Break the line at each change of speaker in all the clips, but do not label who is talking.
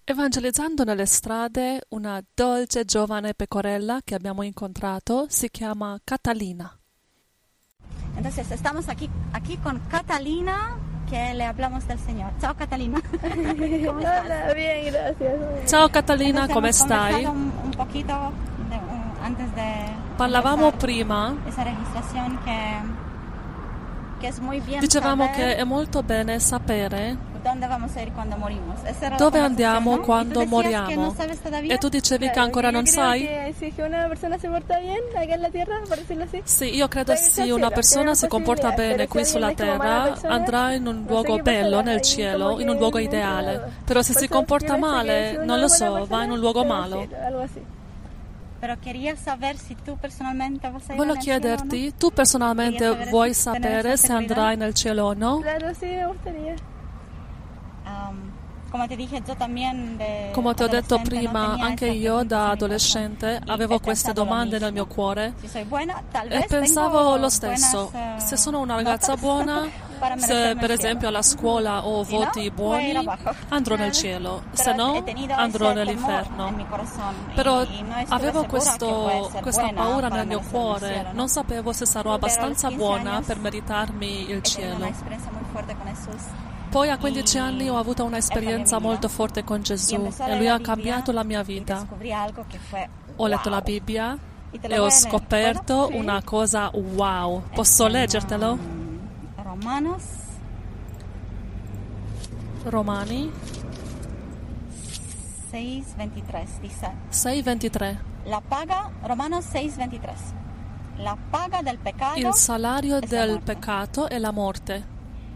Evangelizzando nelle strade, una dolce giovane pecorella che abbiamo incontrato si chiama Catalina.
Entonces estamos aquí con Catalina, que le hablamos del Señor. Ciao Catalina. ¿Cómo estás?
Hola, bien, gracias.
Ciao Catalina,
Entonces,
come
hemos
stai?
conversado un poquito antes de
Parlavamo
empezar
prima,
esa registración que es muy bien
dicevamo
saber
che è molto bene sapere
dónde vamos a ir cuando morimos. Esa era la
dove
conversación,
andiamo
¿no?
quando
Y tú decías que
moriamo.
no sabes todavía.
E tu dicevi che
Claro,
ancora
yo
non
creo
sai?
que si es que una persona se porta bien acá en la tierra, por decirlo así,
Sì, io credo
Dai,
se
cielo,
una
che
persona
è
si comporta
possibile,
bene
però
qui
se
sulla
alguien è come mala
terra
persona,
andrà in un
non
luogo
so che
bello
passerà,
nel
e
cielo,
come
in un
che
luogo
non
ideale.
trovo.
Però se si
Perciò
comporta
io penso che
male,
se uno
non
è
lo
buona
so, va
persona,
in un luogo
se va al
malo.
cielo, algo así.
Pero quería saber si tú personalmente vas a ir
Voglio
al cielo o no.
chiederti, tu personalmente
Quería saber
vuoi
se- tener
sapere
esa
se andrai nel cielo o no?
Claro, sí, me gustaría.
Come ti dije, yo también
Come ti ho detto
adolescente, no
prima,
tenía
anche
esas
io
preguntas
da
en mi
adolescente
corazón. Y
avevo
he
queste
pensado lo
domande nel
mismo.
mio cuore
Si soy buena, tal
e
vez
pensavo
tengo
lo stesso.
buenas,
Se sono una ragazza
notas
buona,
para
se
merecerme
per
el cielo.
esempio alla scuola ho
Si no,
voti
voy a ir
buoni,
abajo.
andrò nel cielo,
Pero
se no
he tenido
andrò
ese temor
nell'inferno.
en mi corazón
Però
y no estuve
avevo
segura que voy a ser
questa
buena
paura
para
nel mio
merecerme el
cuore,
cielo, ¿no?
non sapevo se sarò
Pero a los
abbastanza
15
buona
años
per meritarmi il
He tenido
cielo.
una experiencia muy fuerte con Jesús.
Poi a 15 anni ho avuto un'esperienza
Él cambió mi
molto
vida.
forte con
Y
Gesù
empecé a
e
leer
lui
la
ha
Biblia
cambiato la mia
y
vita.
descubrí algo que fue
Ho letto la
wow.
Bibbia
Y te lo
e
voy
ho
a leer,
scoperto
Sì.
una cosa wow. Posso
En,
leggertelo?
Romanos
Romani
6:23 dice,
6:23.
Romanos 6:23, la paga del pecado
Il salario
es la
del
muerte,
peccato è la morte,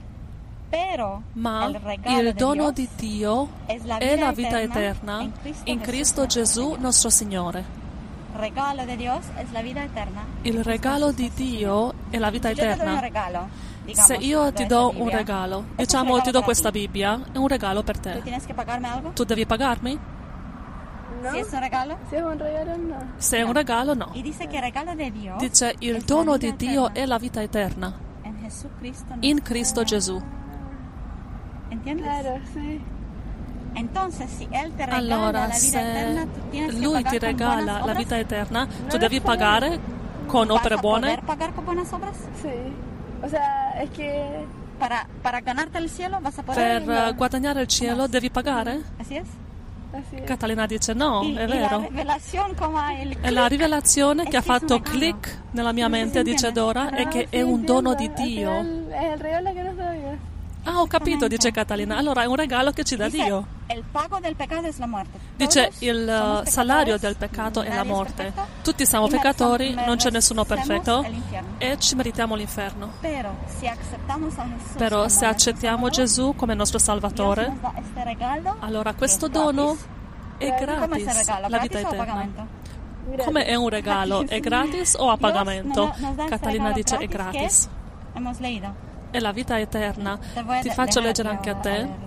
pero
ma
el regalo
il
de
dono
Dios
di Dio
es la
è
vida
la vita
eterna
eterna in Cristo Gesù nostro Signore.
regalo de Dios es la vida eterna.
Il regalo di Dio è la vita
Si yo te doy un
eterna.
regalo, digamos,
Se io ti
de
do
esta
un
Biblia,
regalo,
esto es un
diciamo
regalo
ti do
para
questa
ti.
Bibbia, è un regalo per
¿Tú
te.
tienes que pagarme algo?
Tu devi pagarmi?
¿No?
Si es un regalo.
Si es un regalo, no.
Se è un regalo, no.
Y dice que el regalo de Dios
Dice il
es la
dono
vida
di Dio
eterna
è la vita eterna
en Jesucristo.
in Cristo Gesù.
¿Entiendes?
Claro, sí.
Entonces, si Él te regala
Allora,
la vida eterna,
se
tú tienes que
Lui
pagar
ti
con
regala
buenas
la
obras.
vita eterna, tu
lo
devi
so.
pagare con opere
¿Vas a
buone
poder pagar con buenas obras?
Sí. O sea, es que...
Para ganarte el cielo vas a poder.
per guadagnare il cielo, devi pagare?
Así es.
Así es.
Catalina dice no,
y,
è
y la
vero.
revelación como el
È la rivelazione che ha
È che
fatto
è un regalo.
click nella mia mente, dice Dora, è
Ah,
che
sí,
è un dono di
entiendo. Al
Dio.
final es el regalo que nos da Dios.
Ah, ho capito, dice Catalina. Allora è un regalo che ci dà
dice,
Dio.
el pago del pecado es la muerte.
Dice
Todos
il
somos
salario
pecadores,
del peccato è la
nadie es
morte.
perfecto,
Tutti siamo
y
peccatori, non c'è nessuno
merecemos
perfetto
el infierno.
e ci meritiamo l'inferno.
Pero si aceptamos a Jesús
Però
como
se
nuestro
accettiamo
Salvador,
Gesù come nostro
Dios
Salvatore,
nos da este regalo,
allora questo
che è
dono
gratis.
è
¿Cómo es el
gratis,
regalo?
la
¿Gratis
vita
o a
eterna.
pagamento?
Come è un regalo? È gratis o a
Dios
pagamento?
nos da este
Catalina
regalo
dice è
gratis
gratis.
que hemos leído.
È la vita eterna.
Te voy a
Ti faccio
dejar
leggere
aquí
anche a
a
te.
leerlo.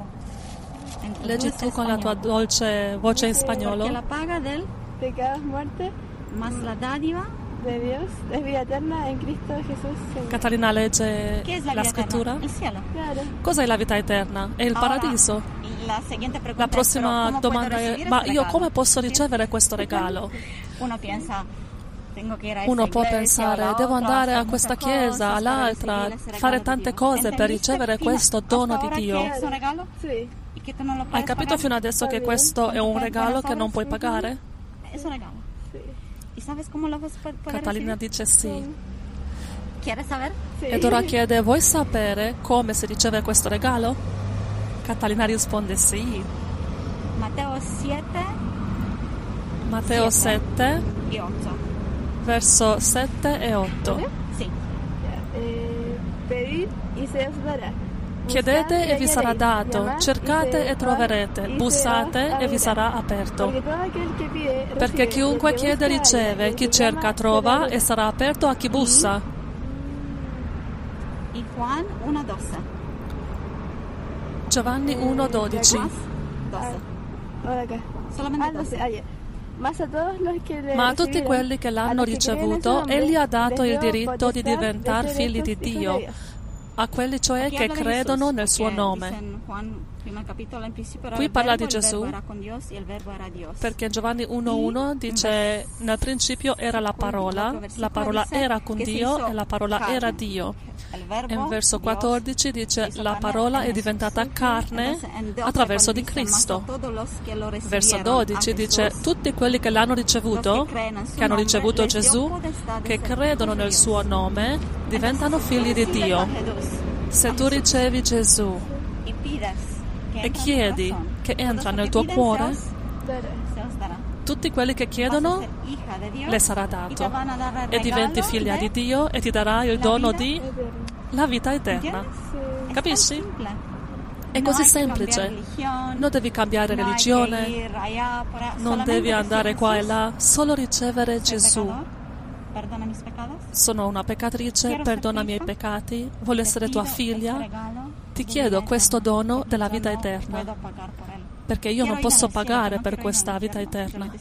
En tu
Leggi
dulce
tu con la tua
español.
dolce voce in
Sì,
spagnolo.
Porque la paga del
Pecados, muerte
más la dádiva.
de Dios es vida eterna en Cristo Jesús, Señor.
Catalina legge
¿Qué es la
la
vida
scrittura.
eterna? El cielo.
Claro.
Cos'è la vita eterna? È il
Ahora,
paradiso.
La siguiente pregunta
La prossima
es, ¿pero cómo
domanda
puedo
è:
recibir
ma
este
io
regalo?
come posso ricevere questo regalo?
Uno piensa, tengo que ir a
Uno
esta
può
iglesia,
pensare,
a la
devo
otra,
andare
hacer
a questa
muchas
chiesa,
cosas para
all'altra,
recibir ese regalo
fare
de
tante
Dios.
cose per
¿Entendiste
ricevere
fino
questo
hasta
dono di
ahora
Dio.
que es un regalo
Sí.
y que tú no lo
Hai
puedes
capito
pagar?
fino adesso che
Está
questo è un
Con
regalo
buenas
che non
obras?
puoi pagare?
Es un regalo.
Sí.
¿Y sabes cómo lo vas a poder
Catalina
recibir?
dice sì.
¿Quieres saber?
Sí.
E Dora chiede: vuoi sapere come si riceve questo regalo? Catalina risponde sì.
Mateo 7
Matteo
Siete.
7,
y 8.
verso 7 e 8.
Sí.
Ya, pedid y se os dará.
Chiedete
Buscad
e vi sarà
hallaréis.
dato,
Llamad
cercate
y se
e troverete,
y se
bussate
os
e vi
abrirà.
sarà aperto.
Porque todo aquel que pide,
Perché
recibe,
chiunque
el que
chiede
busca, halla,
riceve,
el
chi
que
cerca
llama,
trova
se le
e
abrirà.
sarà aperto a chi bussa.
Y Juan 1:12.
Giovanni 1,12.
Más 12.
Ahora acá.
Solamente
12.
12.
Ya. Mas a todos los que le
Ma a tutti
recibieron,
quelli che
a
l'hanno
los que creen en su
ricevuto,
nombre,
egli ha dato
les
il
dio
diritto di
potestad
diventare
de ser
figli di
hechos hijos de
Dio,
Dios.
a quelli cioè che credono nel suo nome. Qui parla di Gesù, perché in Giovanni 1:1 dice: nel principio era la parola era con Dio e la parola era Dio. E in verso 14 dice: la parola è diventata carne attraverso di Cristo. Verso 12 dice: tutti quelli che l'hanno ricevuto, che hanno ricevuto Gesù, che credono nel suo nome, diventano figli di Dio. Se tu ricevi Gesù e chiedi che entra nel tuo cuore, tutti quelli che chiedono le sarà dato e diventi figlia di Dio e ti darà il dono di la vita eterna. Capisci? È così semplice. Non devi cambiare religione, non devi andare qua e là, solo ricevere Gesù. Sono una peccatrice, perdona i miei peccati, voglio essere tua figlia. Ti chiedo questo dono della vita eterna, perché io non posso pagare per questa vita eterna.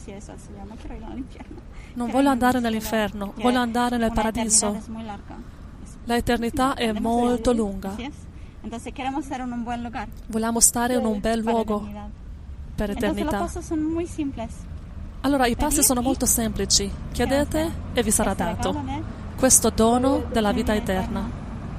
Non voglio andare nell'inferno, voglio andare nel paradiso. La eternità è molto lunga. Vogliamo stare in un bel luogo per eternità. Allora i passi sono molto semplici. Chiedete e vi sarà dato questo dono della vita eterna.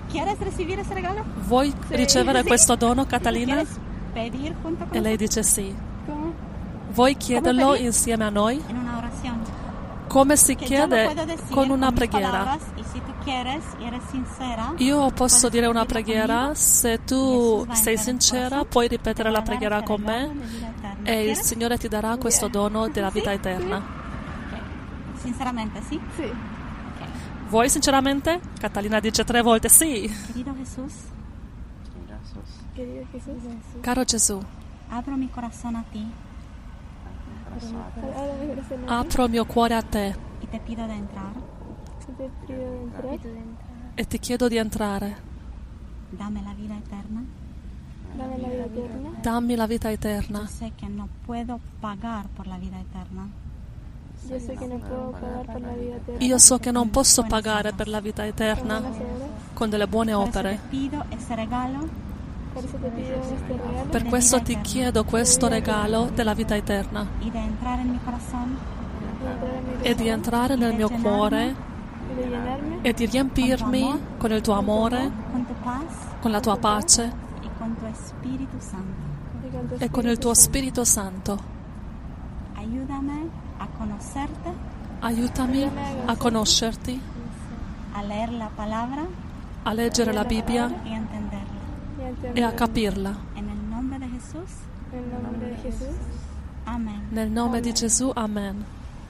Vuoi ricevere questo dono, Catalina? E lei dice sì. Vuoi chiederlo insieme a noi? Come si chiede? Con una preghiera. Io posso dire una preghiera, se tu sei sincera puoi ripetere la preghiera con me e il Signore ti darà questo dono della vita eterna.
Sinceramente, sì?
Sì.
Vuoi sinceramente? Catalina dice 3 volte sì.
Querido Jesús,
Querido Jesús,
Caro Gesù,
abro mi corazón a ti
apro il mio cuore a te
y te pido de entrar.
te pido de entrar.
e ti chiedo di entrare.
Dame la vida eterna.
Dame la vida eterna.
Dammi la vita eterna.
Yo sé que no puedo pagar por la vida eterna.
Yo sé que no puedo pagar por la vida eterna.
Io so che non posso pagare per la vita eterna con delle buone
Por eso
opere.
te pido ese regalo
Por eso te pido este regalo
Per questo ti chiedo questo regalo della vita eterna
y de entrar en mi corazón
e di entrare nel mio cuore
y de llenarme
e di riempirmi con il tuo amore,
con tu paz
con la tua pace
y con tu Espíritu Santo.
y con tu
e con il tuo
Espíritu
Spirito Santo.
Ayúdame a conocerte,
Aiutami a conoscerti,
a leer la palabra
a leggere la Bibbia
y a entenderla.
y ante
e a capirla.
En el nombre de Jesús,
en el nombre de Jesús.
amén.
Nel nome di Gesù, amen.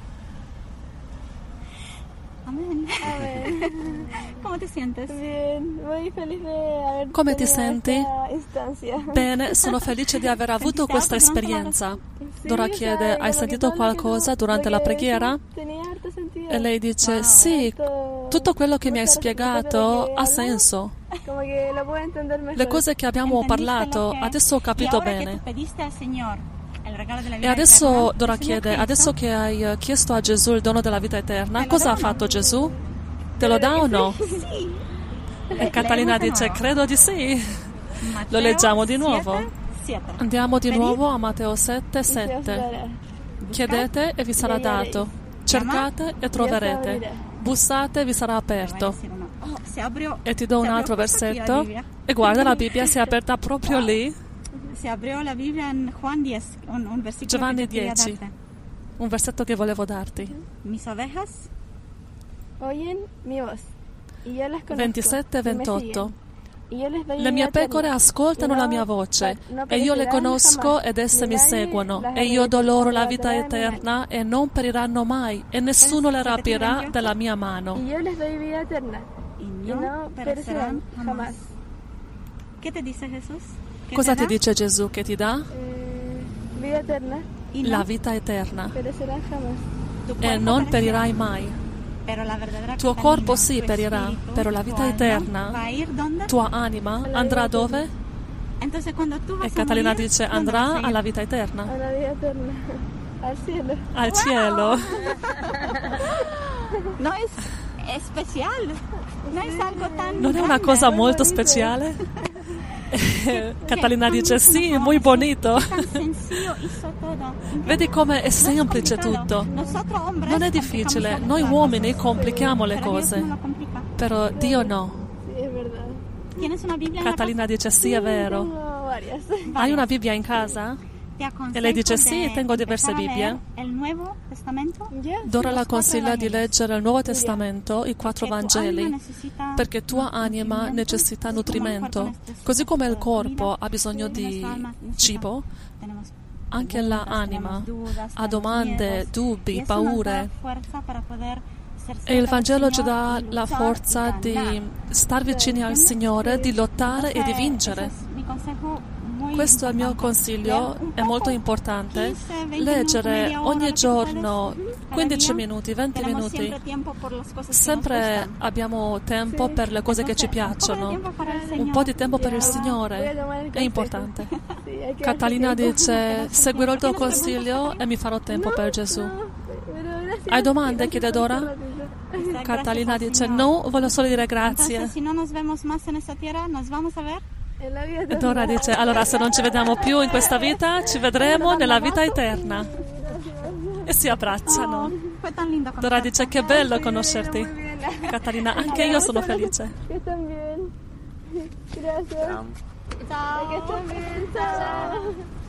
Amén.
Amén.
¿Cómo te sientes?
Bien, muy feliz de haber
Come ti
tenido
senti?
esta instancia.
Bene, sono felice di aver avuto questa esperienza.
Sì,
Dora
sai,
chiede, hai
quello
sentito
che parla
qualcosa
che
durante la
perché
preghiera?
tenia harto sentido.
E lei dice,
Wow.
sì, tutto quello che mi hai
Molto
spiegato
che
ha senso.
Como que lo puedo entender mejor.
Le cose che abbiamo
¿Entendiste
parlato,
lo que-
adesso ho capito
y ahora
bene.
que tú pediste al Señor el regalo de la
E
vida
adesso
eterna,
Dora
el Señor
chiede,
Cristo
adesso che hai chiesto a Gesù il dono della vita eterna,
Te lo
cosa ha
dono.
fatto Gesù? Te lo dà o no?
Sí.
E Catalina
Leemos de
dice,
nuevo.
credo di sì.
Mateo
Lo leggiamo di
7,
nuovo.
7.
Andiamo di
Pedid
nuovo a Matteo
Y se os
7:7.
dará.
Chiedete e vi sarà dato. Cercate e troverete. Bussate e vi sarà
Te voy a
aperto.
decir uno. Oh, se abrió,
E ti do un
se abrió
altro
justo aquí la
versetto.
Biblia.
E guarda, la Bibbia si è aperta proprio lì.
Se abrió la Biblia en Juan 10, un versículo
Giovanni
que yo quería
10.
darte.
Un versetto che volevo darti.
Mis ovejas
Oyen mi voz. Y yo las conozco.
27 e
y me
28.
siguen. Y yo les doy
Le mie
vida eterna,
pecore ascoltano
y
la
no
mia voce,
no
e io le
perecerán
conosco
jamás,
ed esse
ni
mi
nadie
seguono,
las
e io do loro la vita
arrebatará de mi
eterna e non periranno mai, e nessuno le rapirà dalla mia mano.
mano. Y yo les doy vida eterna.
y
Y
no
no
perecerán
perecerán
jamás.
jamás.
¿Qué te dice Jesús? ¿Qué
Cosa
te
ti
da?
dice Gesù che ti dà?
Vida eterna.
Y no
La vita eterna,
Perecerán jamás.
tu
e
cuerpo
non
perecerá,
perirai mai.
pero la verdadera
Tuo
Catalina,
corpo sì
tu
perirà,
espíritu,
però la
tu
vita
alma,
eterna,
va a ir ¿dónde?
tua anima andrà dove?
Entonces cuando tú vas
E Catalina
a morir,
dice
¿dónde vas
andrà
a ir?
alla vita eterna,
A la vida eterna. Al cielo.
al cielo.
No es
Non è una cosa molto speciale? Catalina dice sì, muy bonito. Vedi come è semplice tutto. Non è difficile. Noi uomini complichiamo le cose, però Dio no. Catalina dice sì, è vero. Hai una Bibbia in casa? E lei dice sì, tengo diverse Bibbie. Dora la consiglia di leggere il Nuovo Testamento, i 4 Vangeli, perché tua anima necessita nutrimento. Così come il corpo ha bisogno di cibo, anche l'anima ha domande, dubbi, paure. E il Vangelo ci dà la forza di star vicini al Signore, di lottare e di vincere. Questo è il mio consiglio, è molto importante. Leggere ogni giorno 15 minuti, 20 minuti. Sempre abbiamo tempo per le cose che ci piacciono. Un po' di tempo per il Signore è importante. Catalina dice, seguirò il tuo consiglio e mi farò tempo per Gesù. Hai domande? Chiede Dora. Catalina dice, no, voglio solo dire grazie. Dora dice, allora se non ci vediamo più in questa vita, ci vedremo nella vita eterna. E si abbracciano. Dora dice, che bello conoscerti. Catalina, anche io sono felice.
Ciao. Ciao.